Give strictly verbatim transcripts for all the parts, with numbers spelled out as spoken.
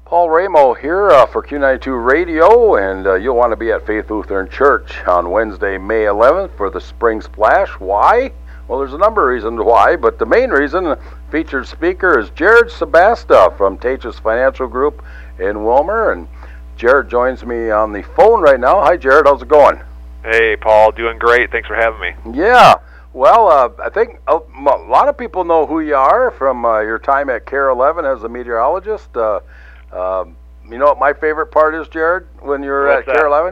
Paul Ramo here uh, for Q ninety-two Radio, and uh, you'll want to be at Faith Lutheran Church on Wednesday, May eleventh for the Spring Splash. Why? Well, there's a number of reasons why, but the main reason, the featured speaker is Jared Sebasta from Tejas Financial Group in Willmar, and Jared joins me on the phone right now. Hi, Jared. How's it going? Hey, Paul. Doing great. Thanks for having me. Yeah. Well, uh, I think a, a lot of people know who you are from uh, your time at KARE eleven as a meteorologist. Uh, Um, you know what my favorite part is, Jared, when you're What's at KARE eleven?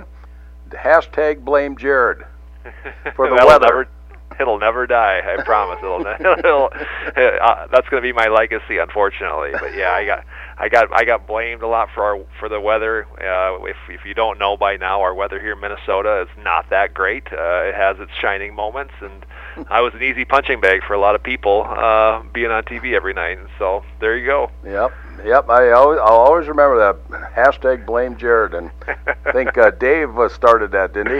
Hashtag blame Jared for the That'll weather. Never, it'll never die, I promise. It'll, it'll, uh, that's going to be my legacy, unfortunately. But yeah, I got I got I got blamed a lot for our for the weather. Uh, if if you don't know by now, our weather here in Minnesota is not that great. Uh, it has its shining moments, and I was an easy punching bag for a lot of people, uh, being on T V every night. And so there you go. Yep, yep. I always I'll always remember that hashtag blame Jared, and I think uh, Dave uh, started that, didn't he?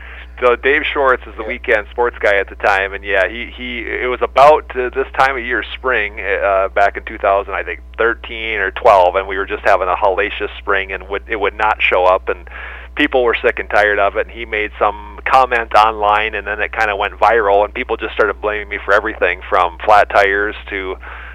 So Dave Schwartz is the weekend sports guy at the time, and yeah, he he it was about uh, this time of year, spring, uh, back in two thousand, I think thirteen or twelve, and we were just having a hellacious spring, and would it would not show up, and people were sick and tired of it. And he made some comment online, and then it kind of went viral, and people just started blaming me for everything from flat tires to,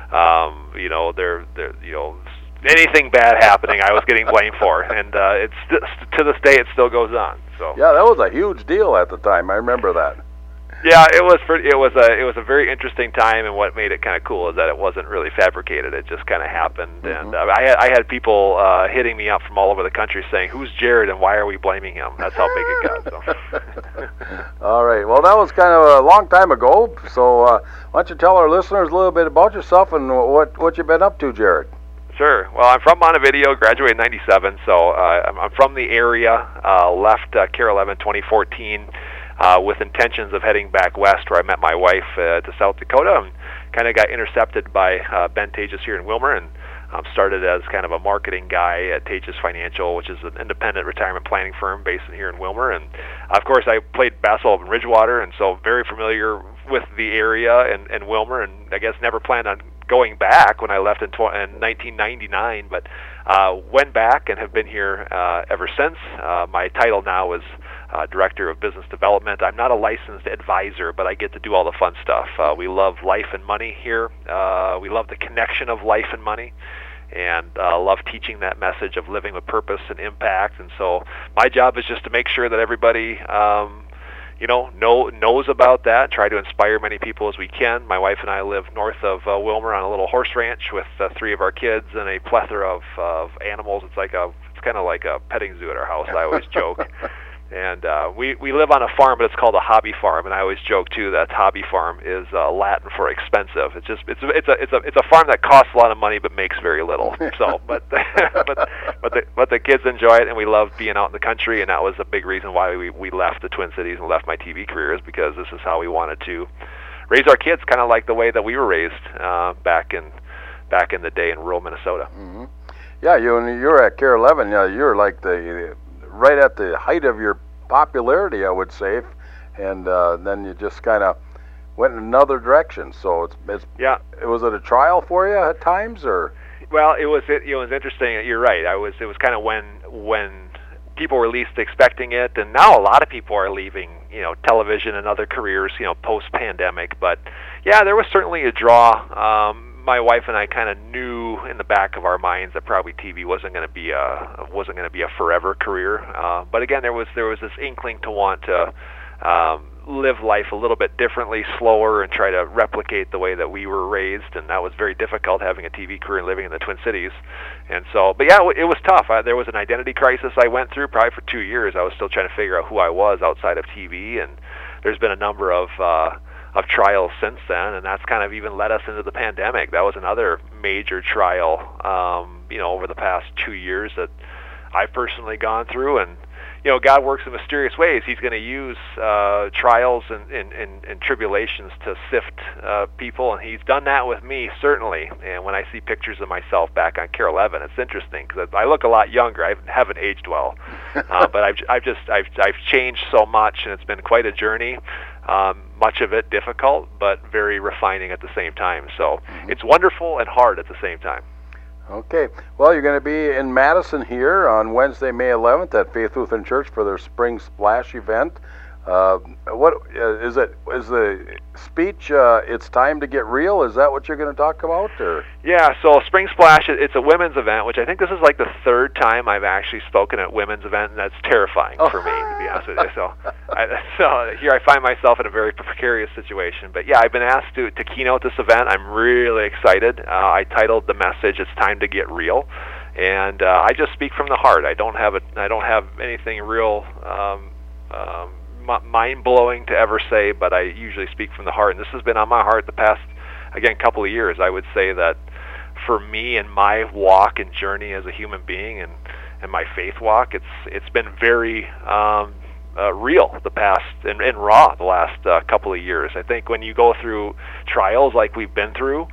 um, you know, their their you know. anything bad happening, I was getting blamed for, and uh, it's to this day it still goes on. So yeah, that was a huge deal at the time. I remember that. Yeah, it was pretty, it was a it was a very interesting time, and what made it kind of cool is that it wasn't really fabricated. It just kind of happened, mm-hmm. and uh, I had I had people uh, hitting me up from all over the country saying, "Who's Jared, and why are we blaming him?" That's how big it got. So. All right. Well, that was kind of a long time ago. So uh, why don't you tell our listeners a little bit about yourself and what what you've been up to, Jared? Sure. Well, I'm from Montevideo, graduated in ninety-seven, so uh, I'm, I'm from the area, uh, left uh, KARE eleven twenty fourteen uh, with intentions of heading back west where I met my wife uh, to South Dakota, and kind of got intercepted by uh, Ben Tejas here in Willmar, and um, started as kind of a marketing guy at Tejas Financial, which is an independent retirement planning firm based in here in Willmar. And of course, I played basketball in Ridgewater, and so very familiar with the area and, and Willmar, and I guess never planned on going back when I left in, tw- in nineteen ninety-nine, but uh, went back and have been here uh, ever since. Uh, my title now is uh, Director of Business Development. I'm not a licensed advisor, but I get to do all the fun stuff. Uh, we love life and money here. Uh, we love the connection of life and money, and uh, love teaching that message of living with purpose and impact. And so my job is just to make sure that everybody um, you know, know, knows about that, try to inspire many people as we can. My wife and I live north of uh, Willmar on a little horse ranch with uh, three of our kids and a plethora of, of animals. It's like a, it's kind of like a petting zoo at our house, I always joke. And uh, we, we live on a farm, but it's called a hobby farm, and I always joke too that hobby farm is uh, Latin for expensive. It's just it's it's a it's a it's a farm that costs a lot of money but makes very little. So, but but but the but the kids enjoy it, and we love being out in the country, and that was a big reason why we we left the Twin Cities and left my T V career, is because this is how we wanted to raise our kids, kind of like the way that we were raised uh, back in back in the day in rural Minnesota. Mm-hmm. Yeah, you when you were at KARE eleven, yeah, you were like the right at the height of your popularity, I would say, and uh, then you just kind of went in another direction. So it's, it's yeah. Was it a trial for you at times, or? Well, it was it, it was interesting. You're right. I was it was kind of when when people were least expecting it, and now a lot of people are leaving, you know, television and other careers, you know, post pandemic. But yeah, there was certainly a draw. Um, my wife and I kind of knew in the back of our minds that probably T V wasn't going to be a wasn't going to be a forever career. Uh, but again, there was there was this inkling to want to um, live life a little bit differently, slower, and try to replicate the way that we were raised. And that was very difficult, having a T V career and living in the Twin Cities. And so, but yeah, it was tough. I, there was an identity crisis I went through probably for two years. I was still trying to figure out who I was outside of T V, and there's been a number of uh, of trials since then, and that's kind of even led us into the pandemic. That was another major trial, um, you know, over the past two years that I've personally gone through. And you know, God works in mysterious ways. He's going to use uh, trials and, and, and, and tribulations to sift uh, people, and He's done that with me, certainly. And when I see pictures of myself back on KARE eleven, it's interesting because I look a lot younger. I haven't aged well, uh, but I've, I've just I've, I've changed so much, and it's been quite a journey. Um, much of it difficult, but very refining at the same time. So mm-hmm. It's wonderful and hard at the same time. Okay. Well, you're going to be in Madison here on Wednesday, May eleventh at Faith Lutheran Church for their Spring Splash event. Uh, what uh, is it? Is the speech? Uh, it's time to get real. Is that what you're going to talk about? Or yeah, so Spring Splash, it's a women's event, which I think this is like the third time I've actually spoken at women's event, and that's terrifying oh. for me, to be honest with you. So, I, so here I find myself in a very precarious situation. But yeah, I've been asked to to keynote this event. I'm really excited. Uh, I titled the message "It's Time to Get Real," and uh, I just speak from the heart. I don't have a I don't have anything real. Um, um, mind-blowing to ever say, but I usually speak from the heart, and this has been on my heart the past, again, couple of years. I would say that for me and my walk and journey as a human being and, and my faith walk, it's it's been very um, uh, real the past, and, and raw the last uh, couple of years. I think when you go through trials like we've been through,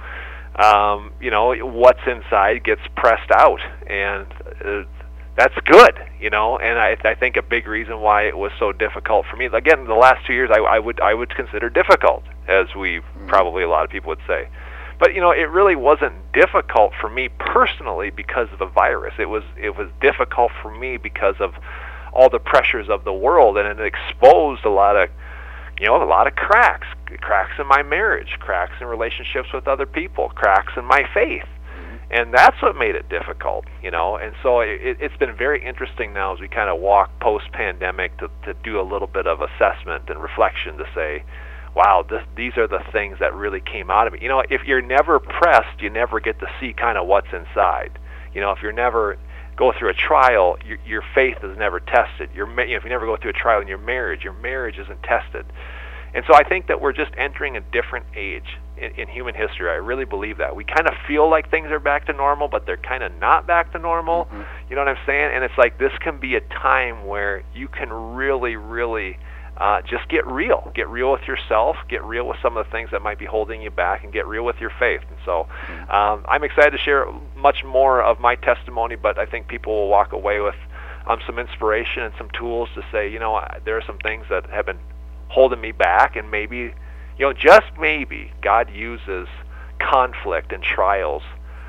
um, you know, what's inside gets pressed out, and uh, that's good, you know, and I, I think a big reason why it was so difficult for me, again, the last two years I, I would I would consider difficult, as we mm-hmm. probably a lot of people would say. But, you know, it really wasn't difficult for me personally because of the virus. It was it was difficult for me because of all the pressures of the world, and it exposed a lot of, you know, a lot of cracks, cracks in my marriage, cracks in relationships with other people, cracks in my faith. And that's what made it difficult, you know. And so it, it's been very interesting now as we kind of walk post-pandemic to, to do a little bit of assessment and reflection to say, wow, this, these are the things that really came out of me. You know, if you're never pressed, you never get to see kind of what's inside. You know, if you're never go through a trial, your, your faith is never tested. Your, you know, if you never go through a trial in your marriage, your marriage isn't tested. And so I think that we're just entering a different age in, in human history. I really believe that. We kind of feel like things are back to normal, but they're kind of not back to normal. Mm-hmm. You know what I'm saying? And it's like this can be a time where you can really, really uh, just get real. Get real with yourself. Get real with some of the things that might be holding you back, and get real with your faith. And so um, I'm excited to share much more of my testimony, but I think people will walk away with um, some inspiration and some tools to say, you know, there are some things that have been holding me back, and maybe, you know, just maybe God uses conflict and trials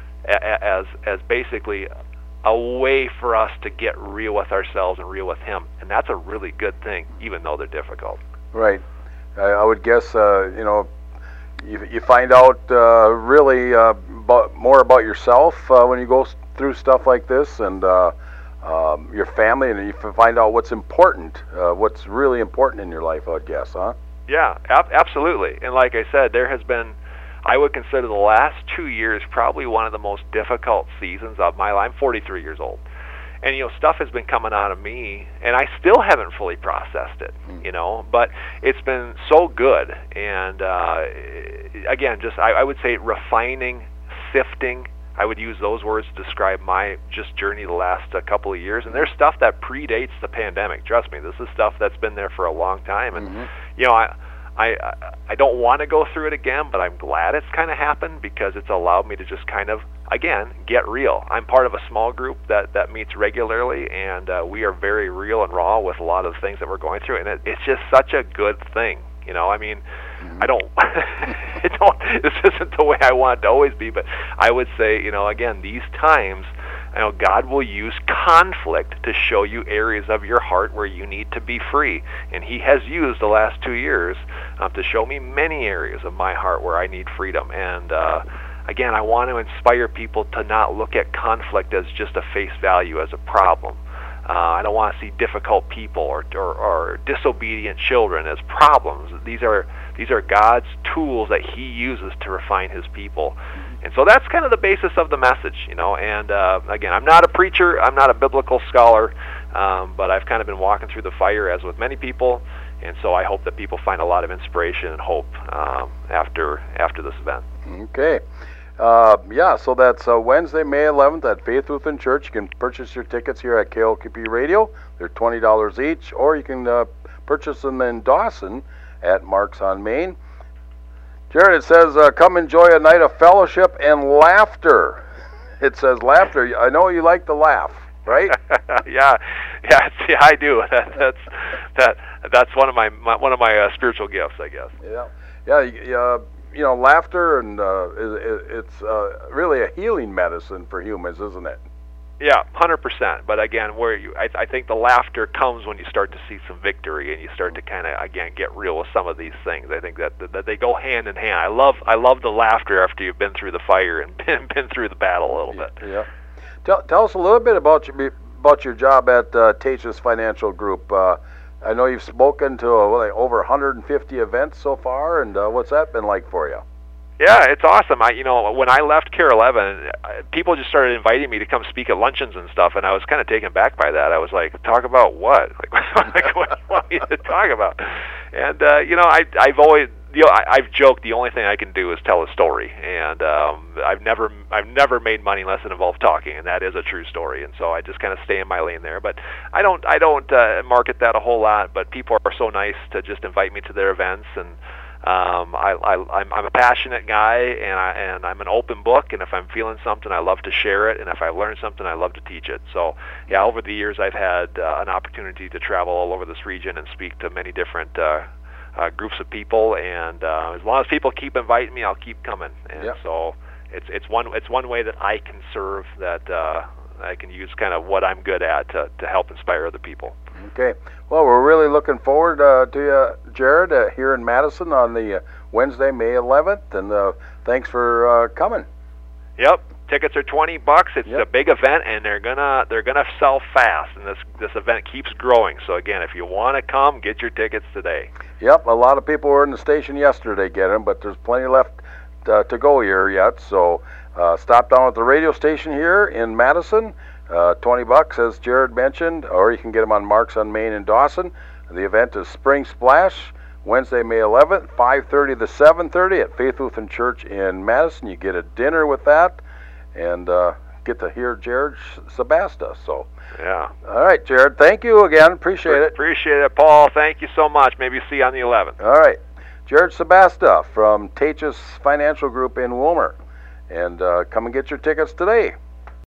as as basically a way for us to get real with ourselves and real with Him, and that's a really good thing, even though they're difficult. Right. I, I would guess, uh, you know, you, you find out uh, really uh, about, more about yourself uh, when you go through stuff like this, and uh, Um, your family, and you find out what's important, uh, what's really important in your life, I would guess, huh? Yeah, ab- absolutely. And like I said, there has been, I would consider the last two years probably one of the most difficult seasons of my life. I'm forty-three years old. And, you know, stuff has been coming out of me, and I still haven't fully processed it, mm. you know, but it's been so good. And, uh, again, just, I, I would say refining, sifting, I would use those words to describe my just journey the last uh, couple of years. And there's stuff that predates the pandemic. Trust me, this is stuff that's been there for a long time. And mm-hmm. you know, I, I, I don't want to go through it again, but I'm glad it's kind of happened because it's allowed me to just kind of, again, get real. I'm part of a small group that that meets regularly, and uh, we are very real and raw with a lot of the things that we're going through. And it, it's just such a good thing. You know, I mean, mm-hmm. I don't, I don't, this isn't the way I want it to always be, but I would say, you know, again, these times, you know, God will use conflict to show you areas of your heart where you need to be free. And He has used the last two years um, to show me many areas of my heart where I need freedom. And, uh, again, I want to inspire people to not look at conflict as just a face value, as a problem. Uh, I don't want to see difficult people or, or, or disobedient children as problems. These are these are God's tools that He uses to refine His people, and so that's kind of the basis of the message, you know. And uh, again, I'm not a preacher, I'm not a biblical scholar, um, but I've kind of been walking through the fire as with many people, and so I hope that people find a lot of inspiration and hope um, after after this event. Okay. Uh, yeah, so that's uh, Wednesday, May eleventh at Faith Lutheran Church. You can purchase your tickets here at K O K P Radio. They're twenty dollars each, or you can uh, purchase them in Dawson at Marks on Main. Jared, it says, uh, come enjoy a night of fellowship and laughter. It says laughter. I know you like to laugh, right? yeah, yeah, yeah, I do. That, that's that. That's one of my, my one of my uh, spiritual gifts, I guess. Yeah, yeah. Uh, you know, laughter and uh, it, it's uh, really a healing medicine for humans, isn't it? Yeah, one hundred percent. But again, where you, I, I think the laughter comes when you start to see some victory and you start to kind of again get real with some of these things. I think that that they go hand in hand. I love I love the laughter after you've been through the fire and been, been through the battle a little bit. Yeah. Tell tell us a little bit about your about your job at uh, Tejas Financial Group. Uh, I know you've spoken to uh, like over one hundred fifty events so far, and uh, what's that been like for you? Yeah, it's awesome. I, you know, when I left Care eleven, people just started inviting me to come speak at luncheons and stuff, and I was kind of taken back by that. I was like, "Talk about what? Like, like what do you want me to talk about?" And uh, you know, I, I've always, you know, I, I've joked the only thing I can do is tell a story, and um, I've never, I've never made money unless it involved talking, and that is a true story. And so I just kind of stay in my lane there. But I don't, I don't uh, market that a whole lot. But people are so nice to just invite me to their events and. Um, I, I, I'm, I'm a passionate guy, and, I, and I'm an open book, and if I'm feeling something, I love to share it, and if I learn something, I love to teach it. So, yeah, over the years, I've had uh, an opportunity to travel all over this region and speak to many different uh, uh, groups of people, and uh, as long as people keep inviting me, I'll keep coming. And yep. so it's it's one it's one way that I can serve, that uh, I can use kind of what I'm good at to, to help inspire other people. Okay. Well, we're really looking forward uh, to you, Jared, uh, here in Madison on the uh, Wednesday, May eleventh, and uh, thanks for uh, coming. Yep. Tickets are twenty bucks. It's yep. a big event, and they're gonna they're gonna sell fast, and this this event keeps growing. So again, if you want to come, get your tickets today. Yep. A lot of people were in the station yesterday getting them, but there's plenty left uh, to go here yet. So uh, stop down at the radio station here in Madison. Uh, twenty bucks, as Jared mentioned, or you can get them on Marks on Main in Dawson. The event is Spring Splash, Wednesday, May eleventh, five thirty to seven thirty at Faith Lutheran Church in Madison. You get a dinner with that, and uh, get to hear Jared Sebasta. So, yeah. All right, Jared, thank you again. Appreciate it. Appreciate it, Paul. Thank you so much. Maybe see you on the eleventh. All right. Jared Sebasta from Tejas Financial Group in Willmar. And uh, come and get your tickets today.